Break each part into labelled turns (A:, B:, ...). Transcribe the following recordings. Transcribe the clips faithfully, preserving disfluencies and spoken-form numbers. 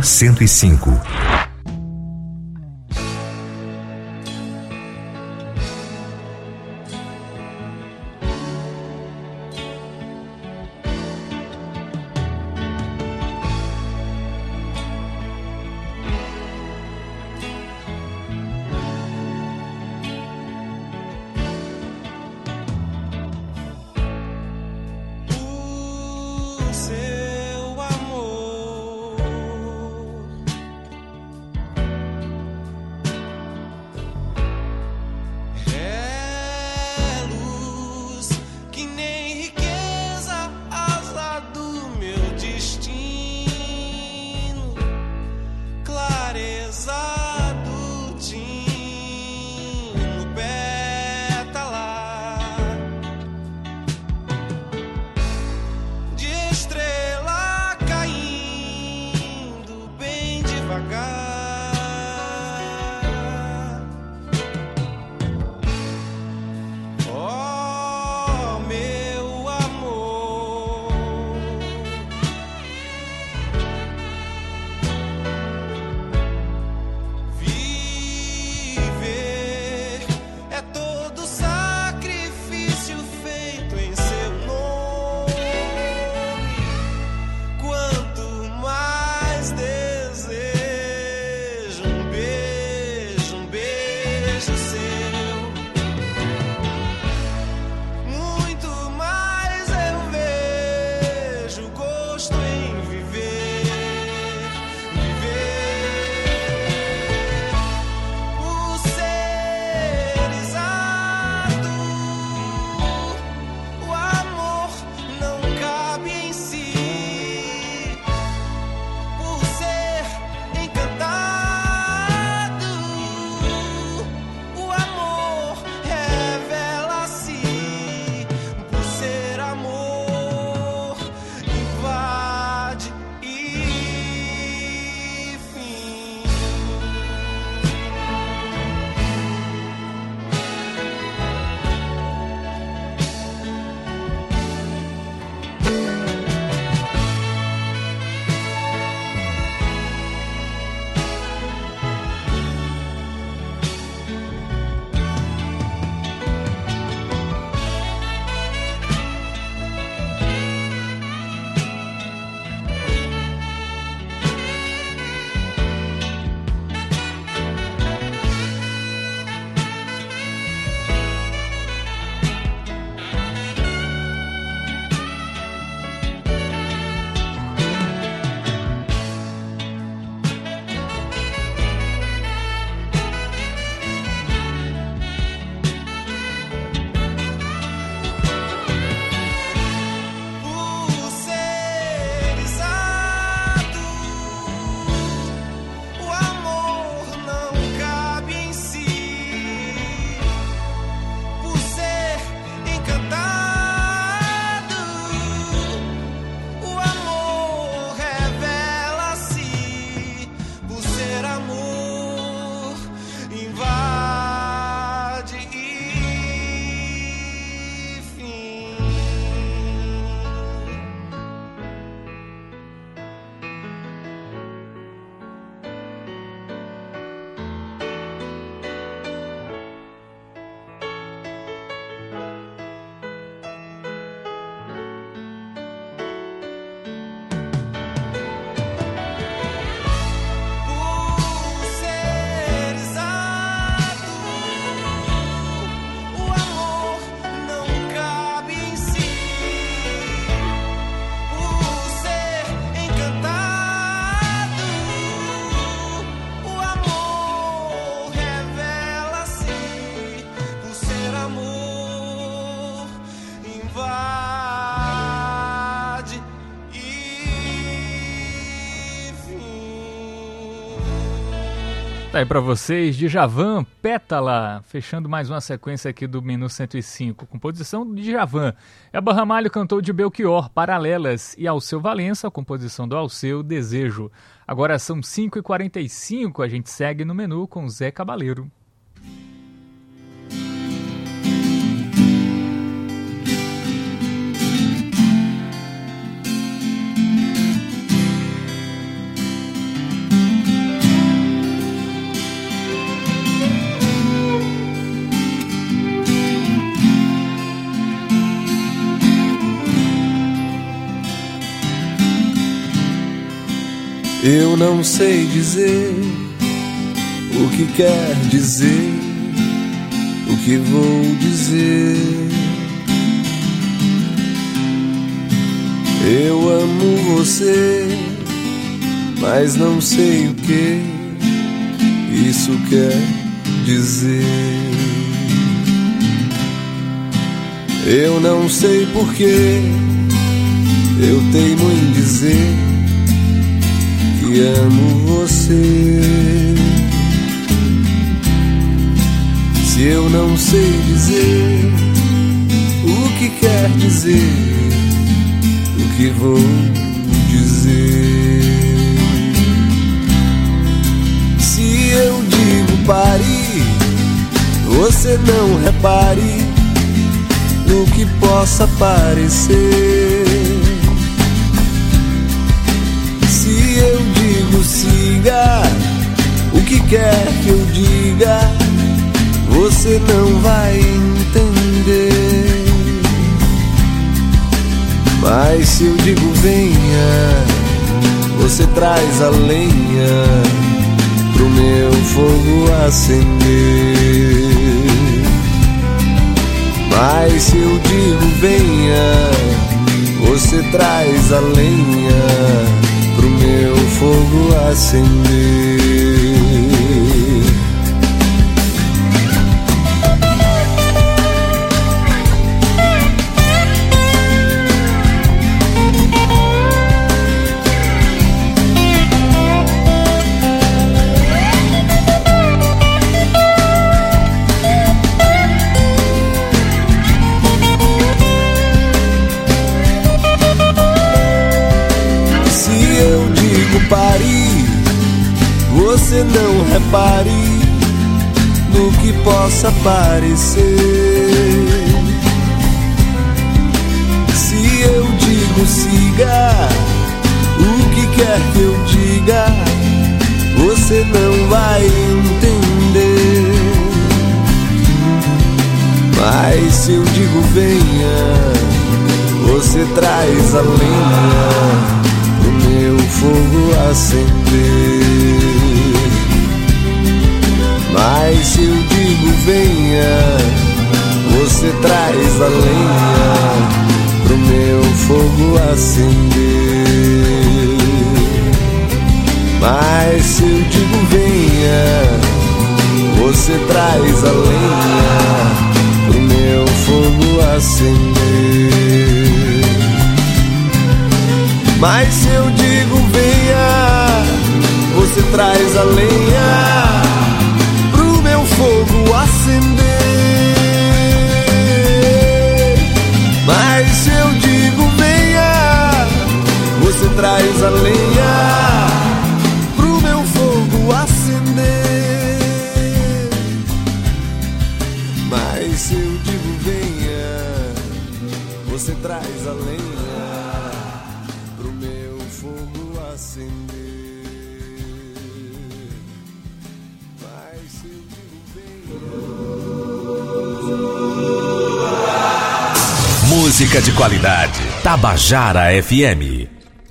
A: cento e cinco.
B: Tá aí pra vocês, Djavan, Pétala, fechando mais uma sequência aqui do Menu cento e cinco, composição de Djavan. Elba Ramalho cantou de Belchior, Paralelas, e Alceu Valença, a composição do Alceu, Desejo. Agora são cinco e quarenta e cinco, a gente segue no menu com Zé Cabaleiro.
A: Eu não sei dizer o que quer dizer, o que vou dizer. Eu amo você, mas não sei o que isso quer dizer. Eu não sei porquê eu teimo em dizer que amo você. Se eu não sei dizer o que quer dizer, o que vou dizer? Se eu digo pare, você não repare no que possa parecer. Se eu digo siga, o que quer que eu diga, você não vai entender. Mas se eu digo venha, você traz a lenha pro meu fogo acender. Mas se eu digo venha, você traz a lenha pro meu fogo acender. Pare, você não repare no que possa parecer. Se eu digo siga, o que quer que eu diga, você não vai entender. Mas se eu digo venha, você traz a lenha pro meu fogo acender. Mas se eu digo venha, você traz a lenha pro meu fogo acender. Mas se eu digo venha, você traz a lenha pro meu fogo acender. Mas se eu digo venha, você traz a lenha pro meu fogo acender. Mas se eu digo venha, você traz a lenha pro meu fogo acender. Mas se eu digo venha, você traz a lenha acender. Mas se eu digo venha.
C: Música de qualidade. Tabajara F M.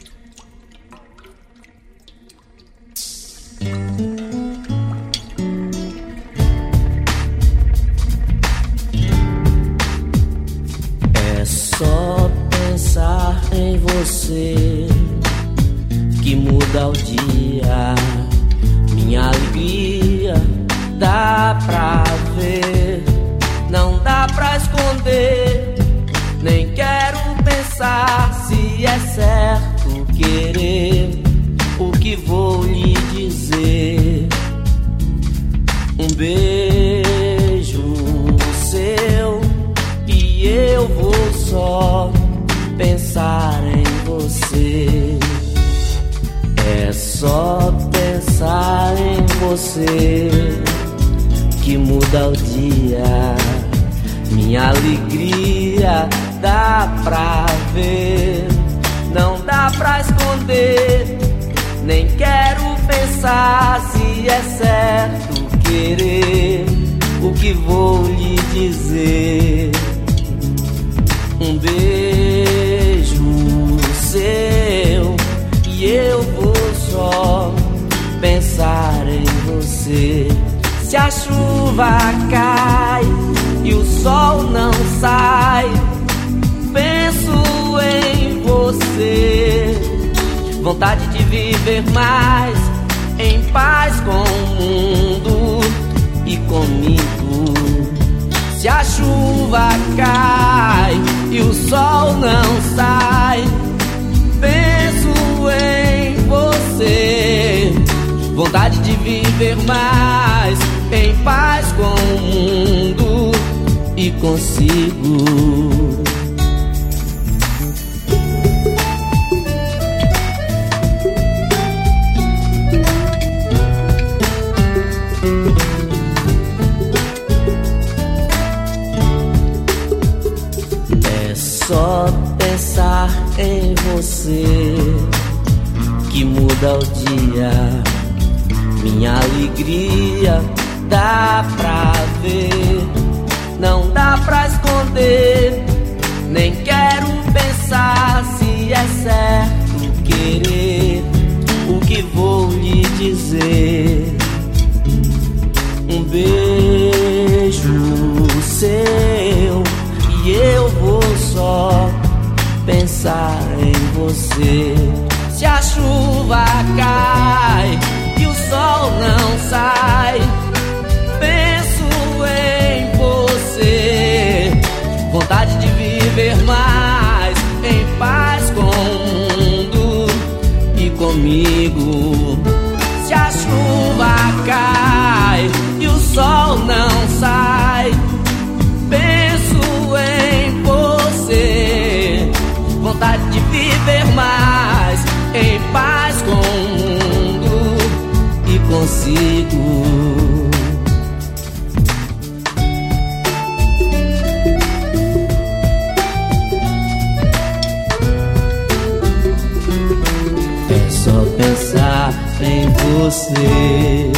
D: É só pensar em você que muda o dia, minha alegria dá pra ver, não dá pra esconder, nem quero pensar se é certo querer o que vou lhe dizer. Um beijo seu e eu vou só pensar em você. É só pensar em você que muda o dia, minha alegria dá pra ver, não dá pra esconder, nem quero pensar se é certo querer o que vou lhe dizer. Um beijo seu e eu vou só pensar em você. Se a chuva cai e o sol não sai, penso em você. Vontade de viver mais em paz com o mundo e comigo. Se a chuva cai e o sol não sai, penso em você. Vontade de viver mais em paz com o mundo e consigo. É só pensar em você que muda o dia. Minha alegria dá pra ver, não dá pra esconder. Nem quero pensar se é certo querer o que vou lhe dizer. Um beijo seu e eu vou só pensar em você. Se a chuva cai e o sol não sai, penso em você. Vontade de viver mais em paz com o mundo e comigo. Se a chuva cai e o sol não sai, penso em você. Vontade de viver mais em paz com o mundo e consigo. É só pensar em você.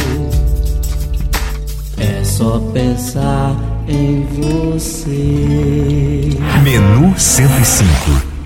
D: É só pensar em você.
C: Menu cento e cinco.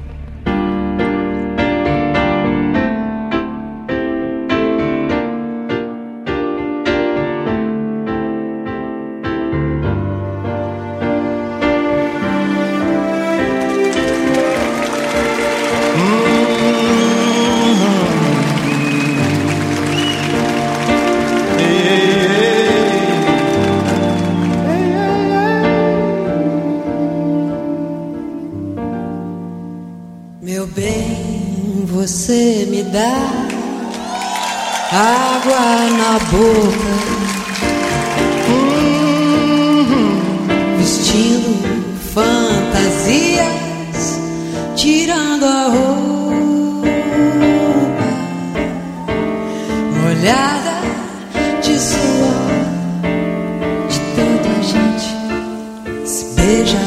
E: Meu bem, você me dá água na boca, uhum. Vestindo fantasias, tirando a roupa, molhada de suor, de tanto a gente se beijar,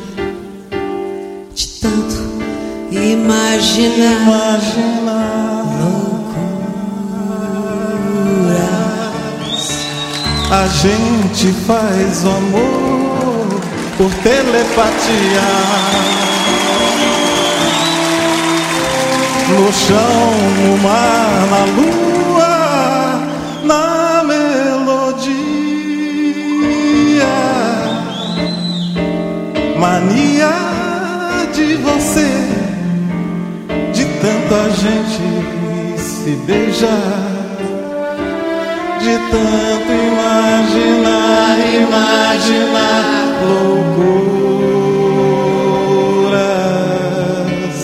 E: de tanto imaginar, imaginar loucuras.
A: A gente faz o amor por telepatia, no chão, no mar, na lua, na melodia. Mania de você, de tanto a gente se beijar, de tanto imaginar, imaginar loucuras.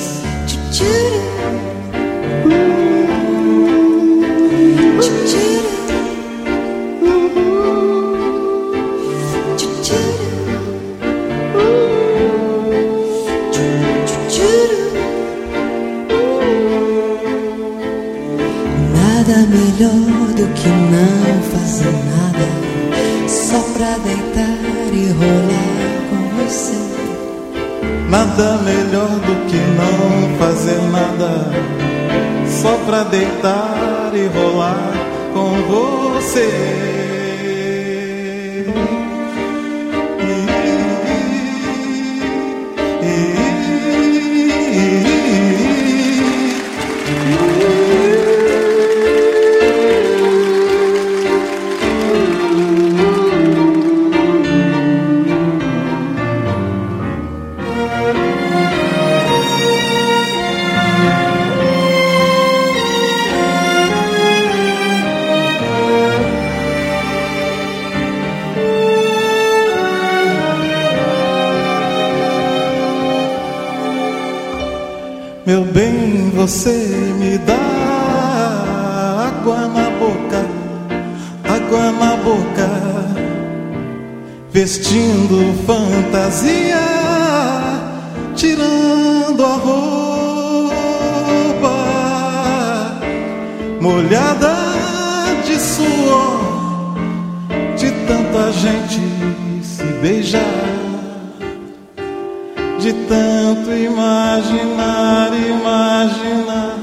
E: Nada melhor do que não fazer nada, só pra deitar e rolar com você.
A: Nada melhor do que não fazer nada, só pra deitar e rolar com você.
F: Meu bem, você me dá água na boca, água na boca, vestindo fantasia, tirando a roupa, molhada de suor, de tanta gente se beijar, de tanto imaginar, imaginar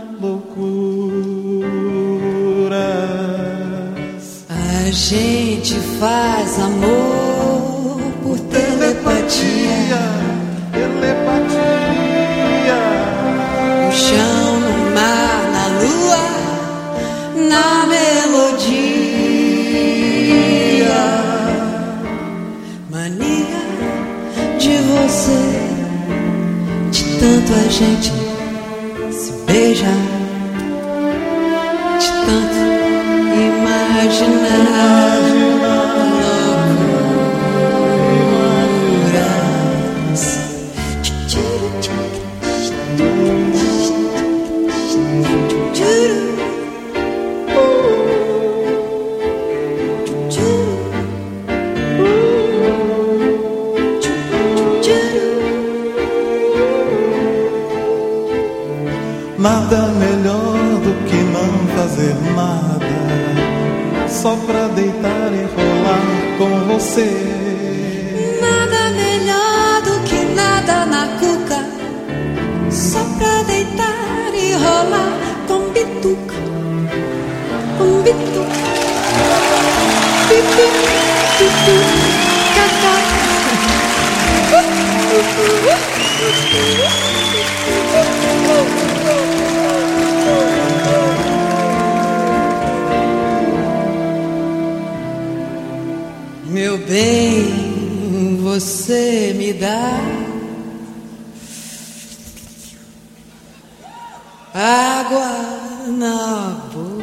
F: loucuras.
E: A gente faz amor por telepatia,
F: telepatia.
E: No chão, no mar, na lua, na melodia. Mania de você, de tanto a gente se beija, de tanto imaginar loucuras.
F: Nada melhor do que não fazer nada, só pra deitar e rolar com você.
E: Nada melhor do que nada na cuca, só pra deitar e rolar com bituca, com bituca, bituca, bituca, meu bem, você me dá água na boca.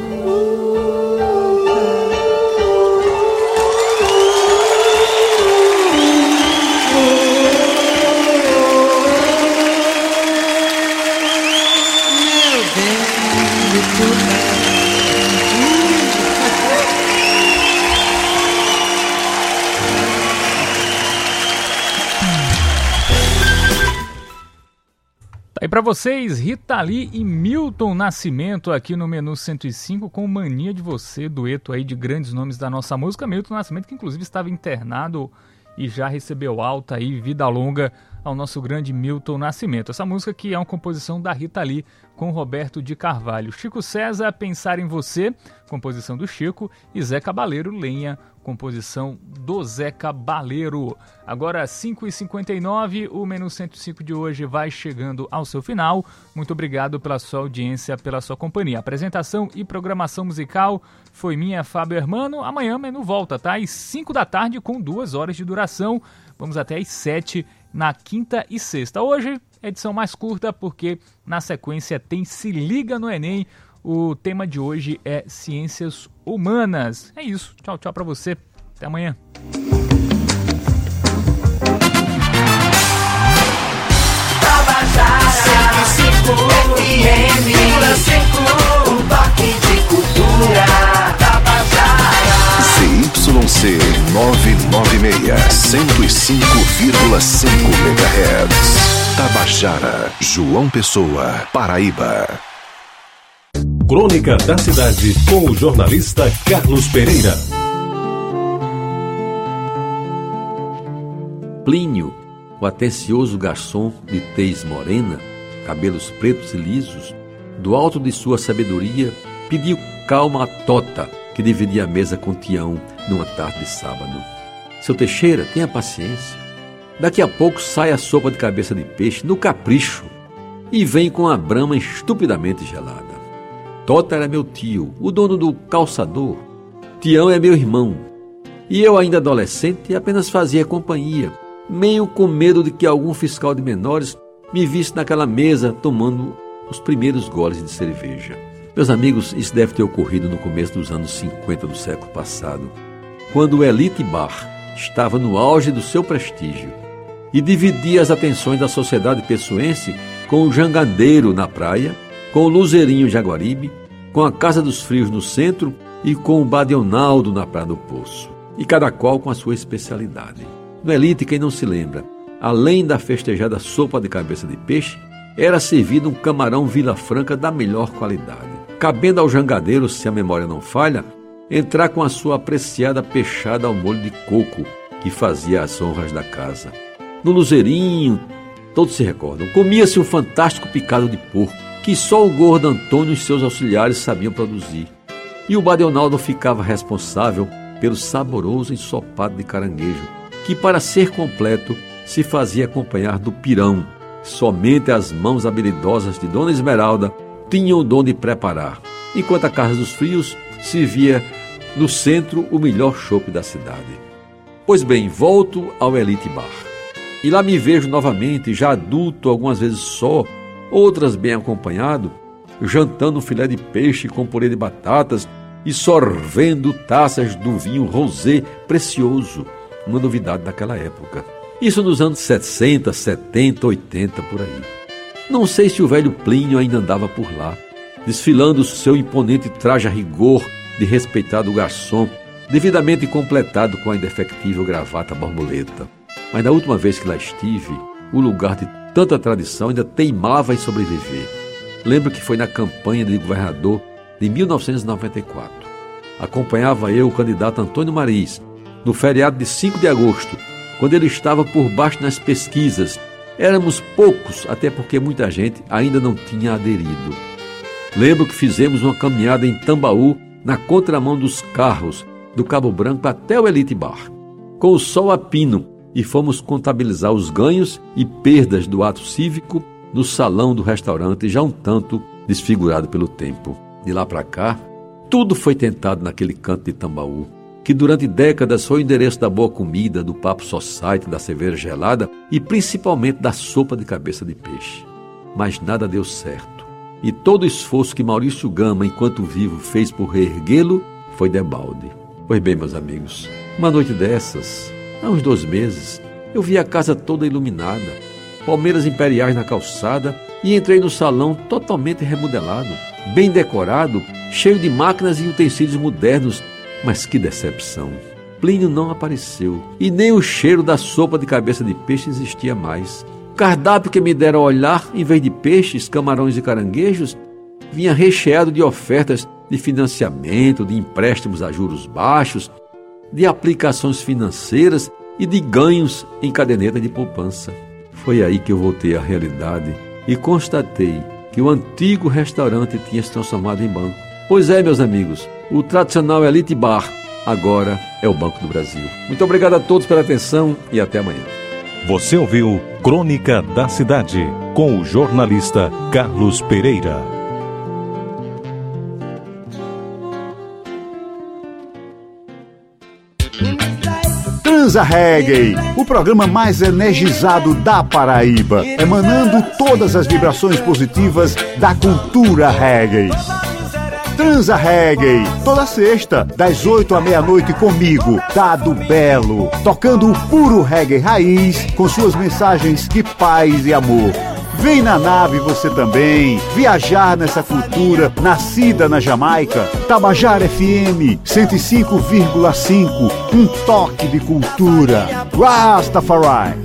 E: Meu bem, tudo.
B: E para vocês, Rita Lee e Milton Nascimento aqui no Menu cento e cinco com Mania de Você, dueto aí de grandes nomes da nossa música. Milton Nascimento, que inclusive estava internado e já recebeu alta aí, vida longa ao nosso grande Milton Nascimento. Essa música que é uma composição da Rita Lee com Roberto de Carvalho. Chico César, Pensar em Você, composição do Chico, e Zé Cabaleiro, Lenha, composição do Zé Cabaleiro. Agora cinco e cinquenta e nove, o Menu cento e cinco de hoje vai chegando ao seu final. Muito obrigado pela sua audiência, pela sua companhia. Apresentação e programação musical foi minha, Fábio Hermano. Amanhã o Menu volta, tá? Às cinco da tarde com duas horas de duração. Vamos até às sete na quinta e sexta. Hoje, edição mais curta porque na sequência tem Se Liga no Enem. O tema de hoje é Ciências Humanas. É isso. Tchau, tchau pra você. Até amanhã.
G: Tabajara cento e cinco F M, um toque de cultura. Tabajara
C: Z Y C novecentos e noventa e seis, cento e cinco vírgula cinco megahertz. Tabajara, João Pessoa, Paraíba.
H: Crônica da Cidade, com o jornalista Carlos Pereira.
I: Plínio, o atencioso garçom de tez morena, cabelos pretos e lisos, do alto de sua sabedoria, pediu calma a Tota, que dividia a mesa com Tião numa tarde de sábado. Seu Teixeira, tenha paciência. Daqui a pouco sai a sopa de cabeça de peixe no capricho e vem com a brama estupidamente gelada. Tota era meu tio, o dono do calçador. Tião é meu irmão. E eu, ainda adolescente, apenas fazia companhia, meio com medo de que algum fiscal de menores me visse naquela mesa tomando os primeiros goles de cerveja. Meus amigos, isso deve ter ocorrido no começo dos anos cinquenta do século passado, quando o Elite Bar estava no auge do seu prestígio e dividia as atenções da sociedade pessoense com o Jangadeiro na praia, com o Luzerinho Jaguaribe, com a Casa dos Frios no centro e com o Badionaldo na Praia do Poço. E cada qual com a sua especialidade. No Elite, quem não se lembra, além da festejada sopa de cabeça de peixe, era servido um camarão Vila Franca da melhor qualidade. Cabendo ao Jangadeiro, se a memória não falha, entrar com a sua apreciada peixada ao molho de coco, que fazia as honras da casa. No Luzerinho, todos se recordam, comia-se um fantástico picado de porco, que só o gordo Antônio e seus auxiliares sabiam produzir. E o Badionaldo ficava responsável pelo saboroso ensopado de caranguejo, que para ser completo se fazia acompanhar do pirão. Somente as mãos habilidosas de Dona Esmeralda tinham o dom de preparar, enquanto a Casa dos Frios servia no centro o melhor chopp da cidade. Pois bem, volto ao Elite Bar. E lá me vejo novamente, já adulto, algumas vezes só, outras bem acompanhado, jantando um filé de peixe com purê de batatas e sorvendo taças do vinho rosé precioso, uma novidade daquela época. Isso nos anos sessenta, setenta, oitenta, por aí. Não sei se o velho Plínio ainda andava por lá, desfilando seu imponente traje a rigor de respeitado garçom, devidamente completado com a indefectível gravata borboleta. Mas na última vez que lá estive, o lugar de tanta tradição ainda teimava em sobreviver. Lembro que foi na campanha de governador de mil novecentos e noventa e quatro. Acompanhava eu o candidato Antônio Mariz, no feriado de cinco de agosto, quando ele estava por baixo nas pesquisas. Éramos poucos, até porque muita gente ainda não tinha aderido. Lembro que fizemos uma caminhada em Tambaú, na contramão dos carros, do Cabo Branco até o Elite Bar, com o sol a pino, e fomos contabilizar os ganhos e perdas do ato cívico no salão do restaurante, já um tanto desfigurado pelo tempo. De lá para cá, tudo foi tentado naquele canto de Tambaú, que durante décadas foi o endereço da boa comida, do papo society, da cerveja gelada e principalmente da sopa de cabeça de peixe. Mas nada deu certo. E todo o esforço que Maurício Gama, enquanto vivo, fez por reerguê-lo foi debalde. Pois bem, meus amigos, uma noite dessas, há uns dois meses, eu vi a casa toda iluminada, palmeiras imperiais na calçada, e entrei no salão totalmente remodelado, bem decorado, cheio de máquinas e utensílios modernos. Mas que decepção! Plínio não apareceu, e nem o cheiro da sopa de cabeça de peixe existia mais. O cardápio que me deram a olhar, em vez de peixes, camarões e caranguejos, vinha recheado de ofertas de financiamento, de empréstimos a juros baixos, de aplicações financeiras e de ganhos em caderneta de poupança. Foi aí que eu voltei à realidade e constatei que o antigo restaurante tinha se transformado em banco. Pois é, meus amigos, o tradicional Elite Bar agora é o Banco do Brasil. Muito obrigado a todos pela atenção e até amanhã.
H: Você ouviu Crônica da Cidade, com o jornalista Carlos Pereira.
J: Transa Reggae, o programa mais energizado da Paraíba, emanando todas as vibrações positivas da cultura reggae. Transa Reggae, toda sexta, das oito à meia-noite comigo, Dado Belo, tocando o puro reggae raiz, com suas mensagens de paz e amor. Vem na nave você também, viajar nessa cultura nascida na Jamaica. Tabajara F M cento e cinco vírgula cinco, um toque de cultura. Rastafari.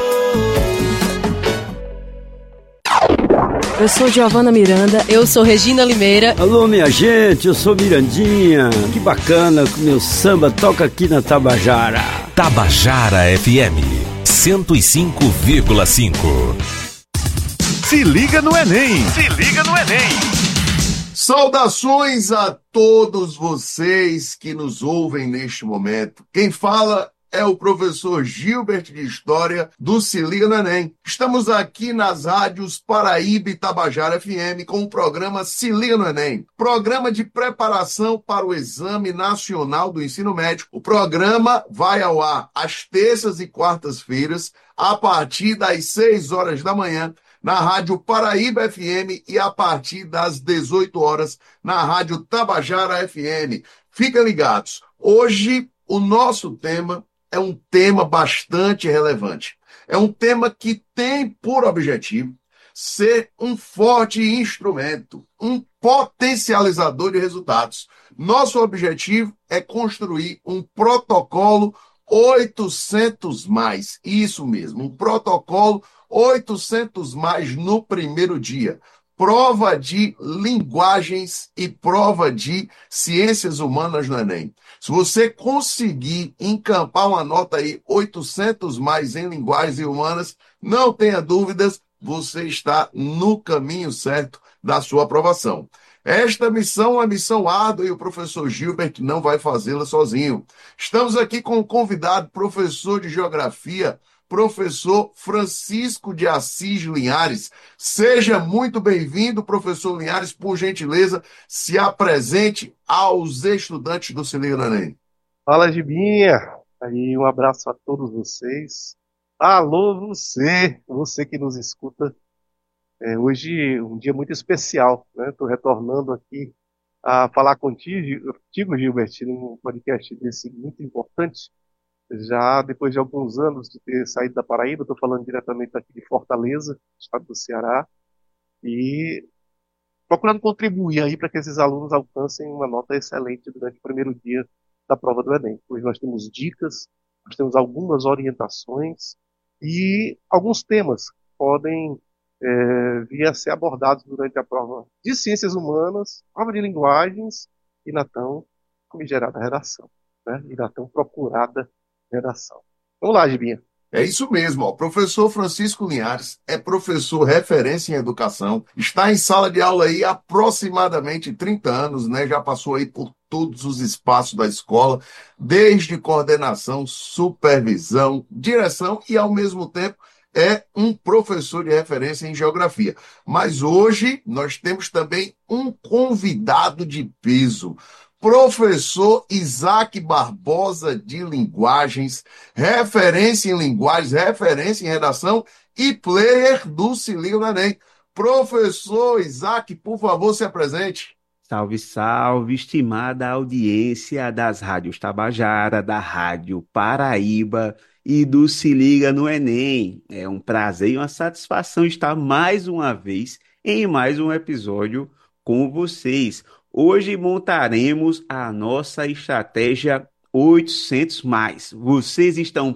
K: Eu sou Giovana Miranda.
L: Eu sou Regina Limeira.
M: Alô, minha gente, eu sou Mirandinha. Que bacana que o meu samba toca aqui na Tabajara.
N: Tabajara F M cento e cinco vírgula cinco.
J: Se liga no Enem!
N: Se liga no Enem!
O: Saudações a todos vocês que nos ouvem neste momento. Quem fala é o professor Gilbert de História do Se Liga no Enem. Estamos aqui nas rádios Paraíba e Tabajara F M com o programa Se Liga no Enem, programa de preparação para o Exame Nacional do Ensino Médio. O programa vai ao ar às terças e quartas-feiras, a partir das seis horas da manhã, na Rádio Paraíba F M e a partir das dezoito horas na Rádio Tabajara F M. Fiquem ligados. Hoje o nosso tema é um tema bastante relevante. É um tema que tem por objetivo ser um forte instrumento, um potencializador de resultados. Nosso objetivo é construir um protocolo oitocentos mais, isso mesmo, um protocolo oitocentos mais no primeiro dia. Prova de linguagens e prova de ciências humanas no Enem. Se você conseguir encampar uma nota aí, oitocentos mais em linguagens humanas, não tenha dúvidas, você está no caminho certo da sua aprovação. Esta missão é uma missão árdua e o professor Gilbert não vai fazê-la sozinho. Estamos aqui com um convidado, professor de Geografia, professor Francisco de Assis Linhares. Seja muito bem-vindo, professor Linhares, por gentileza, se apresente aos estudantes do Se Liga no Enem.
L: Fala, Gibinha. Aí, um abraço a todos vocês. Alô, você, você que nos escuta. É, hoje um dia muito especial, né? Estou retornando aqui a falar contigo, contigo, Gilbert, num podcast desse muito importante. Já depois de alguns anos de ter saído da Paraíba, estou falando diretamente aqui de Fortaleza, estado do Ceará, e procurando contribuir aí para que esses alunos alcancem uma nota excelente durante o primeiro dia da prova do Enem. Hoje nós temos dicas, nós temos algumas orientações e alguns temas que podem é, vir a ser abordados durante a prova de Ciências Humanas, prova de Linguagens e na tão famigerada redação, né? E na tão procurada redação. Vamos lá, Gibinha.
O: É isso mesmo, ó. Professor Francisco Linhares é professor referência em educação, está em sala de aula aí há aproximadamente trinta anos, né? Já passou aí por todos os espaços da escola, desde coordenação, supervisão, direção e, ao mesmo tempo, é um professor de referência em geografia. Mas hoje nós temos também um convidado de peso, professor Isaac Barbosa de Linguagens, referência em linguagens, referência em redação e player do Se Liga no Enem. Professor Isaac, por favor, se apresente.
P: Salve, salve, estimada audiência das rádios Tabajara, da Rádio Paraíba e do Se Liga no Enem. É um prazer e uma satisfação estar mais uma vez em mais um episódio com vocês. Hoje montaremos a nossa estratégia oitocentos mais. Vocês estão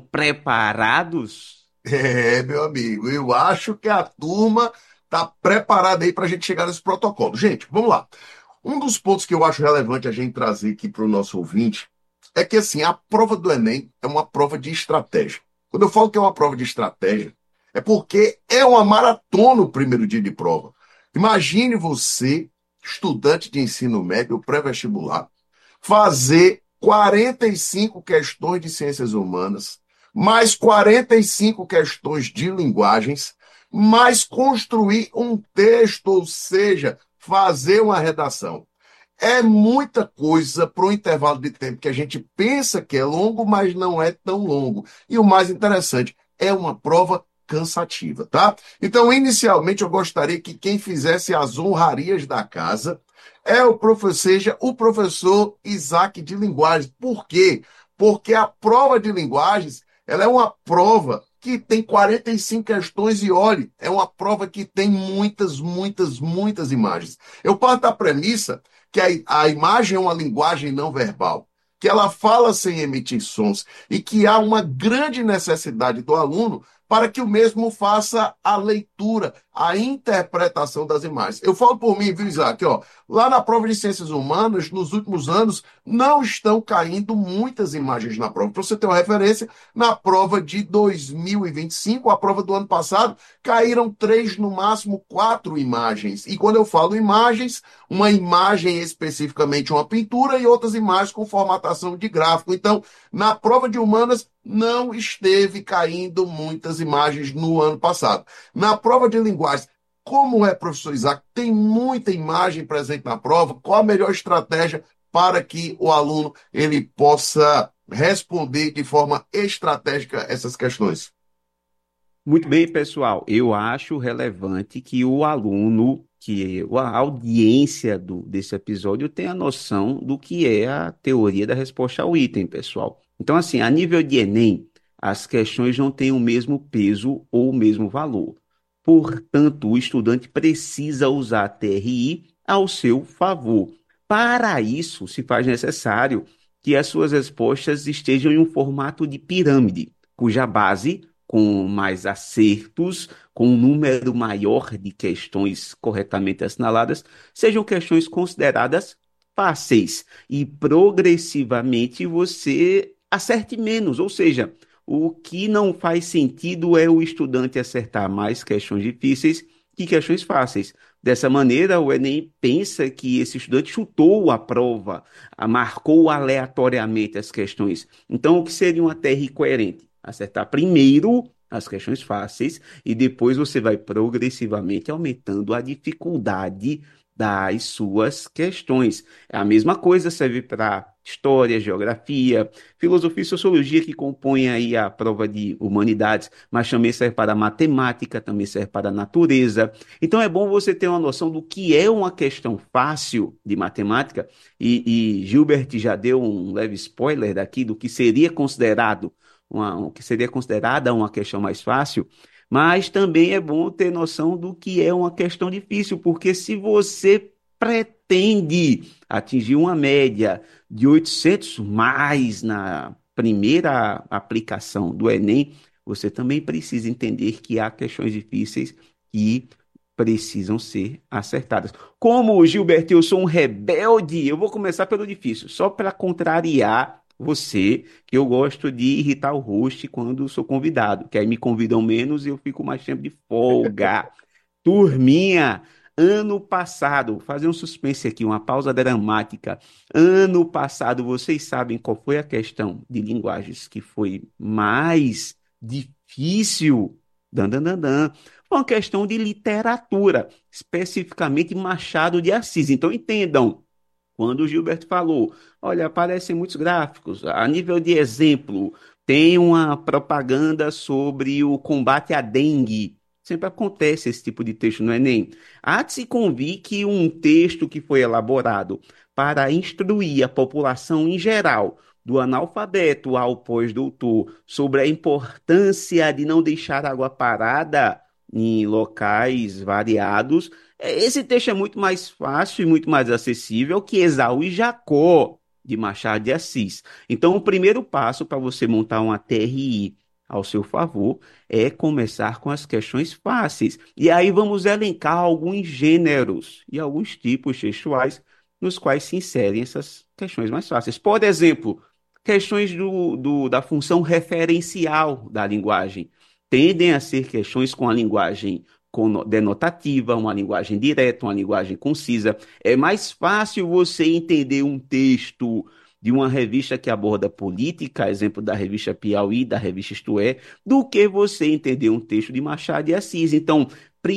P: preparados?
O: É, meu amigo, eu acho que a turma está preparada aí para a gente chegar nesse protocolo. Gente, vamos lá. Um dos pontos que eu acho relevante a gente trazer aqui para o nosso ouvinte é que, assim, a prova do Enem é uma prova de estratégia. Quando eu falo que é uma prova de estratégia, é porque é uma maratona o primeiro dia de prova. Imagine você, estudante de ensino médio, pré-vestibular, fazer quarenta e cinco questões de ciências humanas, mais quarenta e cinco questões de linguagens, mais construir um texto, ou seja, fazer uma redação. É muita coisa para um intervalo de tempo que a gente pensa que é longo, mas não é tão longo. E o mais interessante, é uma prova cansativa, tá? Então, inicialmente, eu gostaria que quem fizesse as honrarias da casa é o professor, seja o professor Isaac de Linguagens. Por quê? Porque a prova de linguagens, ela é uma prova que tem quarenta e cinco questões e, olhe, é uma prova que tem muitas, muitas, muitas imagens. Eu parto da premissa que a, a imagem é uma linguagem não verbal, que ela fala sem emitir sons e que há uma grande necessidade do aluno para que o mesmo faça a leitura, a interpretação das imagens. Eu falo por mim, viu, Isaac? Ó, lá na prova de Ciências Humanas, nos últimos anos, não estão caindo muitas imagens na prova. Para você ter uma referência, na prova de dois mil e vinte e cinco, a prova do ano passado, caíram três, no máximo quatro imagens. E quando eu falo imagens, uma imagem especificamente uma pintura e outras imagens com formatação de gráfico. Então, na prova de humanas, não esteve caindo muitas imagens no ano passado. Na prova de linguagens, como é, professor Isaac, tem muita imagem presente na prova, qual a melhor estratégia para que o aluno ele possa responder de forma estratégica essas questões?
P: Muito bem, pessoal. Eu acho relevante que o aluno, que a audiência do, desse episódio tenha noção do que é a teoria da resposta ao item, pessoal. Então, assim, a nível de Enem, as questões não têm o mesmo peso ou o mesmo valor. Portanto, o estudante precisa usar a T R I ao seu favor. Para isso, se faz necessário que as suas respostas estejam em um formato de pirâmide, cuja base, com mais acertos, com um número maior de questões corretamente assinaladas, sejam questões consideradas fáceis e progressivamente você acerte menos, ou seja, o que não faz sentido é o estudante acertar mais questões difíceis que questões fáceis. Dessa maneira, o Enem pensa que esse estudante chutou a prova, marcou aleatoriamente as questões. Então, o que seria uma T R I coerente? Acertar primeiro as questões fáceis e depois você vai progressivamente aumentando a dificuldade das suas questões. A mesma coisa serve para história, geografia, filosofia e sociologia, que compõem aí a prova de humanidades, mas também serve para matemática, também serve para natureza. Então é bom você ter uma noção do que é uma questão fácil de matemática, e, e Gilbert já deu um leve spoiler daqui do que seria considerado uma, o que seria considerada uma questão mais fácil. Mas também é bom ter noção do que é uma questão difícil, porque se você pretende atingir uma média de oitocentos mais na primeira aplicação do Enem, você também precisa entender que há questões difíceis que precisam ser acertadas. Como, Gilberto, eu sou um rebelde, eu vou começar pelo difícil, só para contrariar você, que eu gosto de irritar o host quando sou convidado, que aí me convidam menos e eu fico mais tempo de folga. Turminha, ano passado, vou fazer um suspense aqui, uma pausa dramática. Ano passado, vocês sabem qual foi a questão de linguagens que foi mais difícil? Dan, dan, dan, dan. Foi uma questão de literatura, especificamente Machado de Assis. Então, entendam. Quando o Gilberto falou, olha, aparecem muitos gráficos. A nível de exemplo, tem uma propaganda sobre o combate à dengue. Sempre acontece esse tipo de texto no Enem. Há de se convir que um texto que foi elaborado para instruir a população em geral, do analfabeto ao pós-doutor, sobre a importância de não deixar água parada em locais variados, esse texto é muito mais fácil e muito mais acessível que Esaú e Jacó, de Machado de Assis. Então, o primeiro passo para você montar uma T R I ao seu favor é começar com as questões fáceis. E aí vamos elencar alguns gêneros e alguns tipos textuais nos quais se inserem essas questões mais fáceis. Por exemplo, questões do, do, da função referencial da linguagem. Tendem a ser questões com a linguagem denotativa, uma linguagem direta, uma linguagem concisa. É mais fácil você entender um texto de uma revista que aborda política, exemplo da revista Piauí, da revista Isto É, do que você entender um texto de Machado de Assis. Então,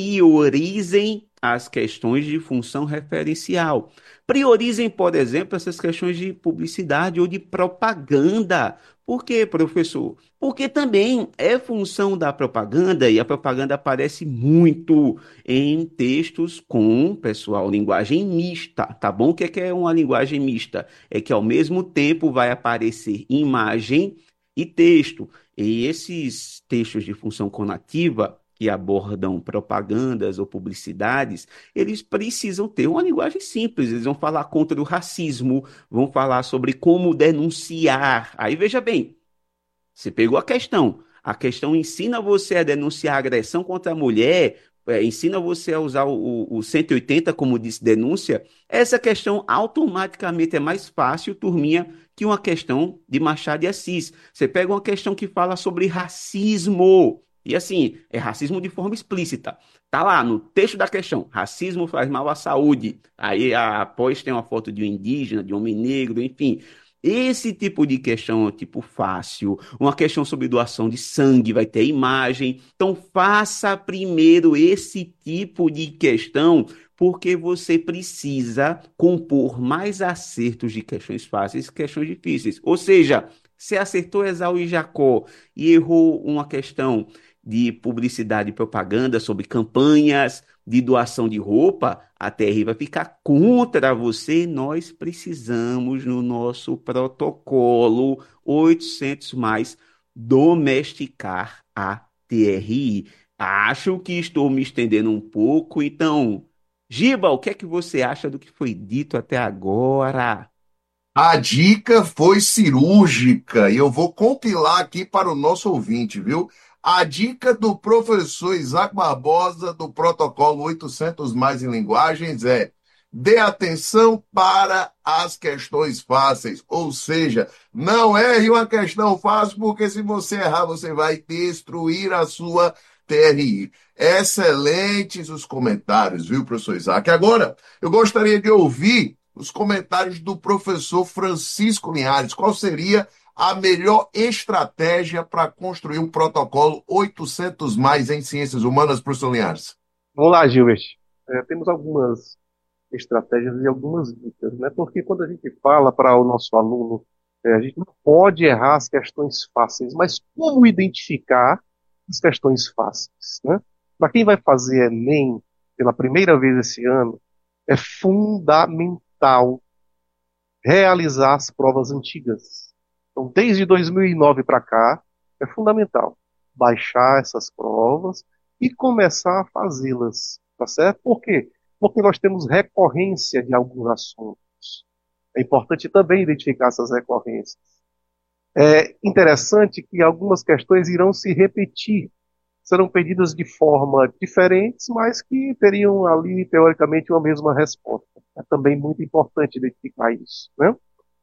P: priorizem as questões de função referencial. Priorizem, por exemplo, essas questões de publicidade ou de propaganda. Por quê, professor? Porque também é função da propaganda, e a propaganda aparece muito em textos com, pessoal, linguagem mista, tá bom? O que é, que é uma linguagem mista? É que ao mesmo tempo vai aparecer imagem e texto. E esses textos de função conativa, que abordam propagandas ou publicidades, eles precisam ter uma linguagem simples. Eles vão falar contra o racismo, vão falar sobre como denunciar. Aí veja bem, você pegou a questão. A questão ensina você a denunciar a agressão contra a mulher, é, ensina você a usar o, o cento e oitenta como disse denúncia. Essa questão automaticamente é mais fácil, turminha, que uma questão de Machado de Assis. Você pega uma questão que fala sobre racismo. E assim, é racismo de forma explícita. Tá lá no texto da questão, racismo faz mal à saúde. Aí após tem uma foto de um indígena, de um homem negro, enfim. Esse tipo de questão é um tipo fácil. Uma questão sobre doação de sangue vai ter imagem. Então faça primeiro esse tipo de questão, porque você precisa compor mais acertos de questões fáceis que questões difíceis. Ou seja, você acertou Esaú e Jacó e errou uma questão de publicidade e propaganda sobre campanhas de doação de roupa, a T R I vai ficar contra você. Nós precisamos, no nosso protocolo oitocentos mais, domesticar a T R I. Acho que estou me estendendo um pouco, então, Giba, o que é que você acha do que foi dito até agora?
O: A dica foi cirúrgica e eu vou compilar aqui para o nosso ouvinte, viu? A dica do professor Isaac Barbosa do protocolo oitocentos mais em linguagens é: dê atenção para as questões fáceis, ou seja, não erre uma questão fácil, porque se você errar, você vai destruir a sua T R I. Excelentes os comentários, viu, professor Isaac? Agora, eu gostaria de ouvir os comentários do professor Francisco Linhares. Qual seria a melhor estratégia para construir um protocolo oitocentos mais em ciências humanas, professor Linhares?
L: Vamos lá, Gilbert. É, temos algumas estratégias e algumas dicas, né? Porque quando a gente fala para o nosso aluno, é, a gente não pode errar as questões fáceis, mas como identificar as questões fáceis, né? Para quem vai fazer Enem pela primeira vez esse ano, é fundamental realizar as provas antigas. Então, desde dois mil e nove para cá, é fundamental baixar essas provas e começar a fazê-las, tá certo? Por quê? Porque nós temos recorrência de alguns assuntos. É importante também identificar essas recorrências. É interessante que algumas questões irão se repetir, serão pedidas de forma diferentes, mas que teriam ali, teoricamente, uma mesma resposta. É também muito importante identificar isso, né?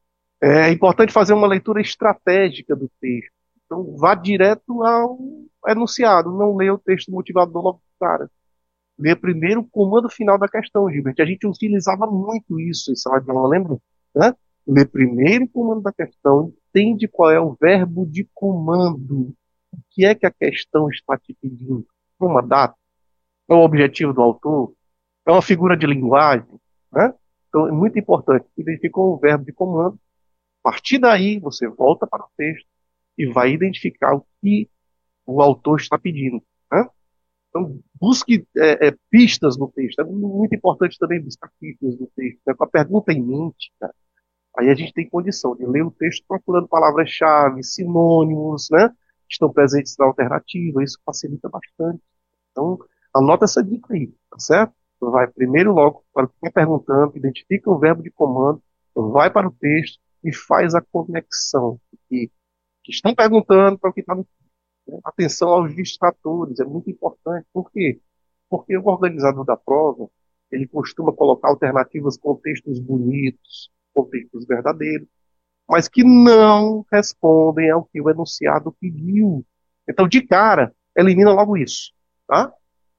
L: É importante fazer uma leitura estratégica do texto. Então, vá direto ao enunciado, não leia o texto motivador logo de cara. Leia primeiro o comando final da questão, Gilbert. A gente utilizava muito isso em sala de aula, lembra? Né? Lê primeiro o comando da questão, entende qual é o verbo de comando. O que é que a questão está te pedindo? Uma data? É o objetivo do autor? É uma figura de linguagem? Né? Então, é muito importante. Identificou o verbo de comando. A partir daí, você volta para o texto e vai identificar o que o autor está pedindo. Né? Então, busque é, é, pistas no texto. É muito importante também buscar pistas no texto. Né? Com a pergunta em mente, cara, aí a gente tem condição de ler o texto procurando palavras-chave, sinônimos, né? Que estão presentes na alternativa. Isso facilita bastante. Então, anota essa dica aí, tá certo? Vai primeiro logo para o que está perguntando, identifica o verbo de comando, vai para o texto e faz a conexão que, que estão perguntando para o que está no texto. Né? Atenção aos distratores, é muito importante. Por quê? Porque o organizador da prova, ele costuma colocar alternativas com textos bonitos, com textos verdadeiros, mas que não respondem ao que o enunciado pediu. Então, de cara, elimina logo isso, tá?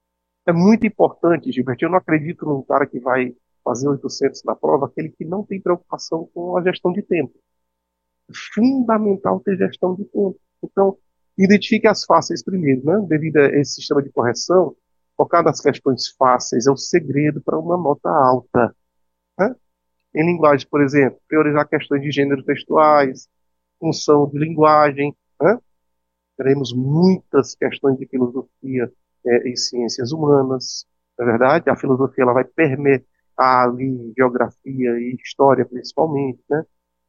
L: É muito importante, Gilberto. Eu não acredito num cara que vai fazer oitocentos na prova, aquele que não tem preocupação com a gestão de tempo. É fundamental ter gestão de tempo. Então, identifique as fáceis primeiro, né? Devido a esse sistema de correção, focar nas questões fáceis é o segredo para uma nota alta, né? Em linguagem, por exemplo, priorizar questões de gênero textuais, função de linguagem, né? Teremos muitas questões de filosofia é, e ciências humanas, não é verdade? A filosofia ela vai permear ali geografia e história principalmente, né?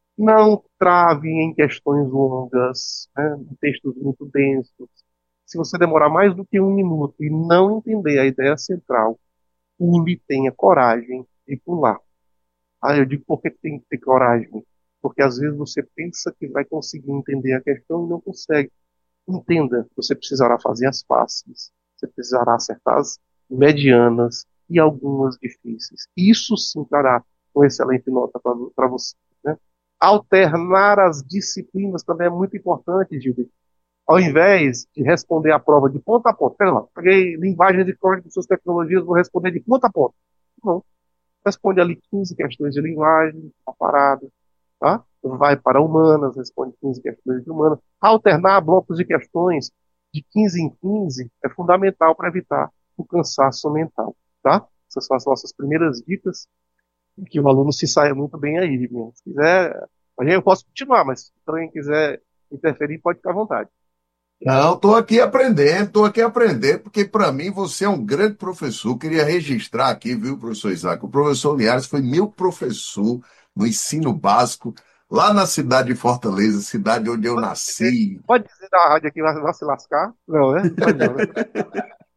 L: Não trave em questões longas, né? Em textos muito densos. Se você demorar mais do que um minuto e não entender a ideia central, pule, tenha coragem de pular. Ah, eu digo por que tem que ter coragem? Porque às vezes você pensa que vai conseguir entender a questão e não consegue. Entenda, você precisará fazer as fáceis, você precisará acertar as medianas e algumas difíceis. Isso sim dará uma excelente nota para você. Né? Alternar as disciplinas também é muito importante, Gilberto. Ao invés de responder a prova de ponta a ponta, pera lá, peguei linguagem de código de suas tecnologias, vou responder de ponta a ponta. Não. Responde ali quinze questões de linguagem, uma parada, tá? Vai para humanas, responde quinze questões de humanas. Alternar blocos de questões de quinze em quinze é fundamental para evitar o cansaço mental, tá? Essas são as nossas primeiras dicas, que o aluno se saia muito bem aí. Né? Se quiser, eu posso continuar, mas se alguém quiser interferir, pode ficar à vontade.
O: Não, estou aqui aprendendo, estou aqui aprendendo, porque para mim você é um grande professor. Queria registrar aqui, viu, professor Isaac? O professor Linhares foi meu professor no ensino básico, lá na cidade de Fortaleza, cidade onde eu
L: pode
O: nasci.
L: Dizer, pode dizer da rádio aqui, vai se lascar? Não, né? Pode não, né?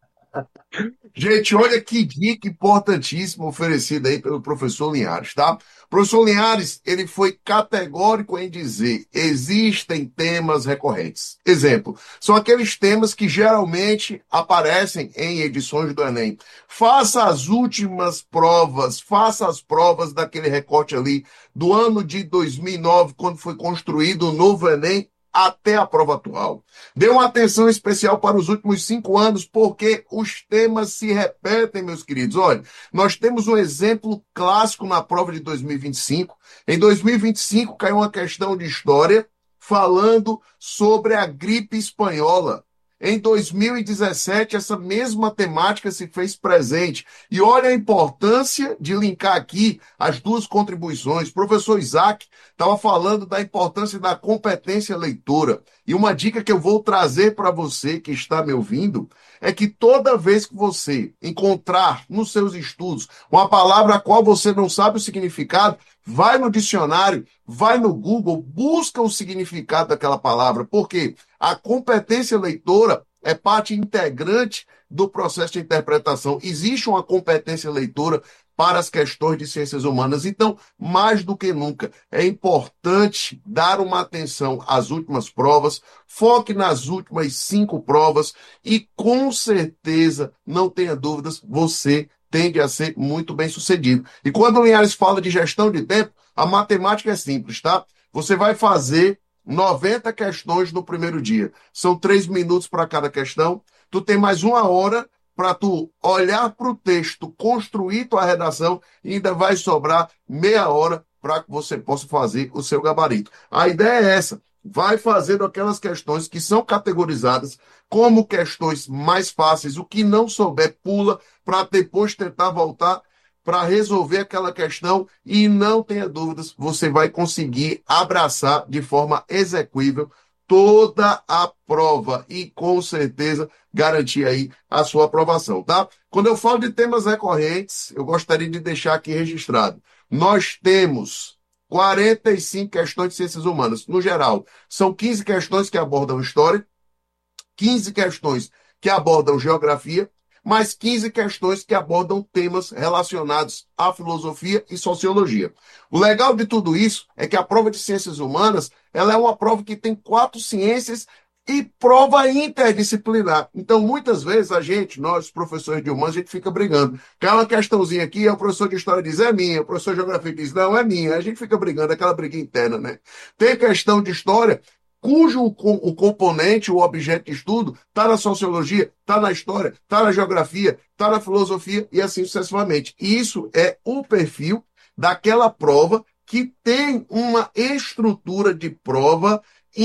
O: Gente, olha que dica importantíssima oferecida aí pelo professor Linhares, tá? O professor Linhares, ele foi categórico em dizer, existem temas recorrentes. Exemplo, são aqueles temas que geralmente aparecem em edições do Enem. Faça as últimas provas, faça as provas daquele recorte ali do ano de dois mil e nove, quando foi construído o novo Enem, até a prova atual. Dê uma atenção especial para os últimos cinco anos, porque os temas se repetem, meus queridos. Olha, nós temos um exemplo clássico na prova de dois mil e vinte e cinco. Em dois mil e vinte e cinco caiu uma questão de história falando sobre a gripe espanhola. Em dois mil e dezessete, essa mesma temática se fez presente. E olha a importância de linkar aqui as duas contribuições. O professor Isaac estava falando da importância da competência leitora. E uma dica que eu vou trazer para você que está me ouvindo é que toda vez que você encontrar nos seus estudos uma palavra a qual você não sabe o significado, vai no dicionário, vai no Google, busca o significado daquela palavra, porque a competência leitora é parte integrante do processo de interpretação. Existe uma competência leitora para as questões de ciências humanas. Então, mais do que nunca, é importante dar uma atenção às últimas provas, foque nas últimas cinco provas e, com certeza, não tenha dúvidas, você tende a ser muito bem sucedido. E quando o Linhares fala de gestão de tempo, a matemática é simples, tá? Você vai fazer noventa questões no primeiro dia. São três minutos para cada questão. Tu tem mais uma hora para tu olhar para o texto, construir tua redação e ainda vai sobrar meia hora para que você possa fazer o seu gabarito. A ideia é essa. Vai fazendo aquelas questões que são categorizadas como questões mais fáceis. O que não souber, pula para depois tentar voltar para resolver aquela questão e não tenha dúvidas, você vai conseguir abraçar de forma execuível toda a prova e com certeza garantir aí a sua aprovação, tá? Quando eu falo de temas recorrentes, eu gostaria de deixar aqui registrado. Nós temos quarenta e cinco questões de ciências humanas. No geral, são quinze questões que abordam história, quinze questões que abordam geografia, mais quinze questões que abordam temas relacionados à filosofia e sociologia. O legal de tudo isso é que a prova de ciências humanas, ela é uma prova que tem quatro ciências e prova interdisciplinar. Então, muitas vezes, a gente, nós, professores de humanas, a gente fica brigando. Cai uma questãozinha aqui, o professor de história diz, é minha. O professor de geografia diz, não, é minha. A gente fica brigando, aquela briga interna, né? Tem questão de história cujo o componente, o objeto de estudo, está na sociologia, está na história, está na geografia, está na filosofia e assim sucessivamente. Isso é o perfil daquela prova que tem uma estrutura de prova